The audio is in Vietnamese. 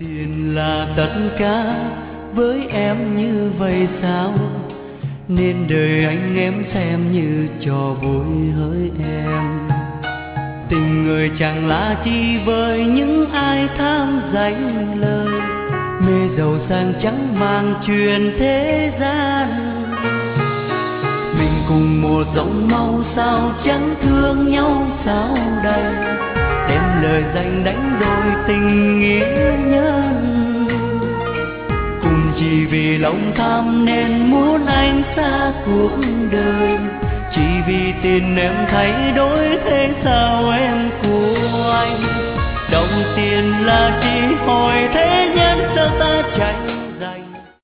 Tiền là tất cả với em như vậy sao, nên đời anh em xem như trò vui hỡi em. Tình người chẳng là chi với những ai tham danh lời, mê giàu sang chẳng mang truyền thế gian. Mình cùng một dòng máu sao chẳng thương nhau sao đây, đem lời danh đánh đổi tình nghĩa nhân. Cùng chỉ vì lòng tham nên muốn anh xa cuộc đời, chỉ vì tiền em thay đổi thế sao em của anh. Đồng tiền là chỉ hỏi thế nhân sao ta chạy